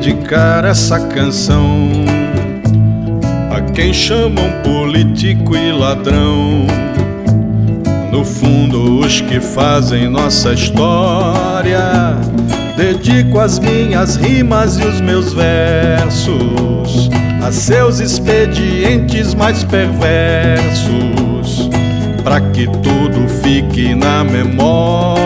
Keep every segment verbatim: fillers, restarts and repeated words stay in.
dedicar essa canção a quem chamam político e ladrão. No fundo, os que fazem nossa história. Dedico as minhas rimas e os meus versos a seus expedientes mais perversos, pra que tudo fique na memória.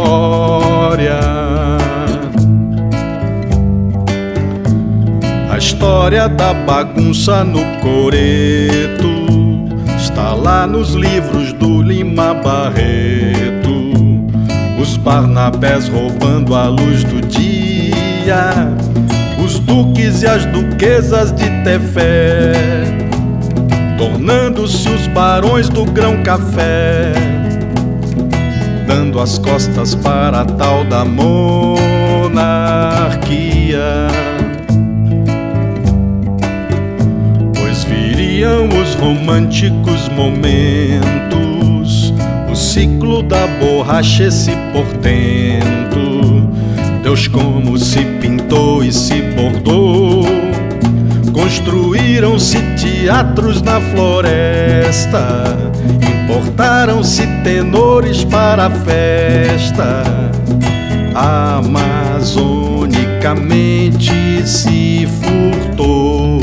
A história da bagunça no coreto está lá nos livros do Lima Barreto. Os Barnabés roubando a luz do dia, os duques e as duquesas de Tefé, tornando-se os barões do grão-café, dando as costas para a tal da monarquia. Pois viriam os românticos momentos, o ciclo da borracha, esse portento. Deus como se pintou e se bordou, construíram-se teatros na floresta, importaram-se tenores para a festa. Amazonicamente se furtou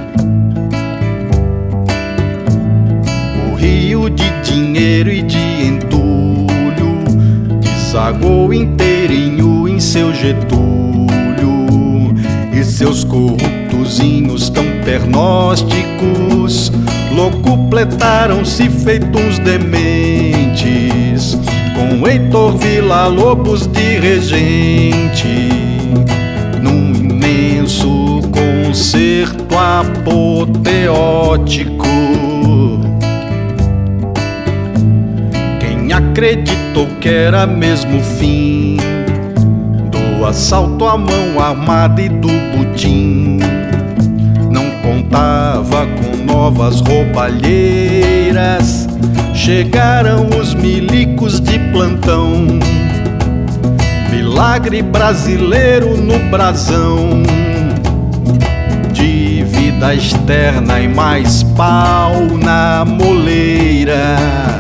o rio de dinheiro e de entulho, desagou inteirinho em seu Getúlio, e seus corruptozinhos tão pernósticos locupletaram-se feito uns dementes, com Heitor Villa-Lobos de regente, num imenso concerto apoteótico. Quem acreditou que era mesmo o fim do assalto à mão armada e do butim, não contava com novas roubalheiras. Chegaram os milicos de plantão, milagre brasileiro no brasão, dívida externa e mais pau na moleira.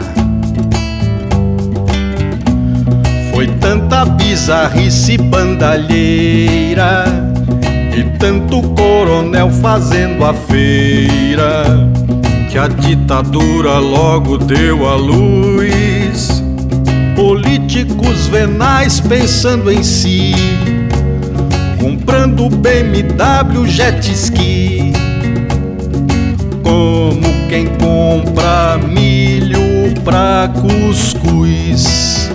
Foi tanta bizarrice bandalheira e tanto coronel fazendo a feira, que a ditadura logo deu à luz políticos venais pensando em si, comprando B M W jet ski, como quem compra milho pra cuscuz.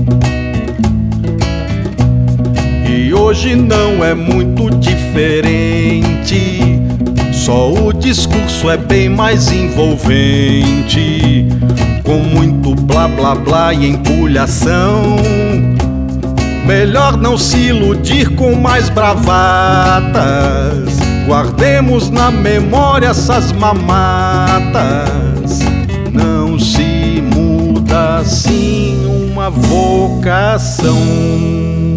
E hoje não é muito diferente, só o discurso é bem mais envolvente, com muito blá blá blá e empulhação. Melhor não se iludir com mais bravatas, guardemos na memória essas mamatas. Não se muda assim uma vocação.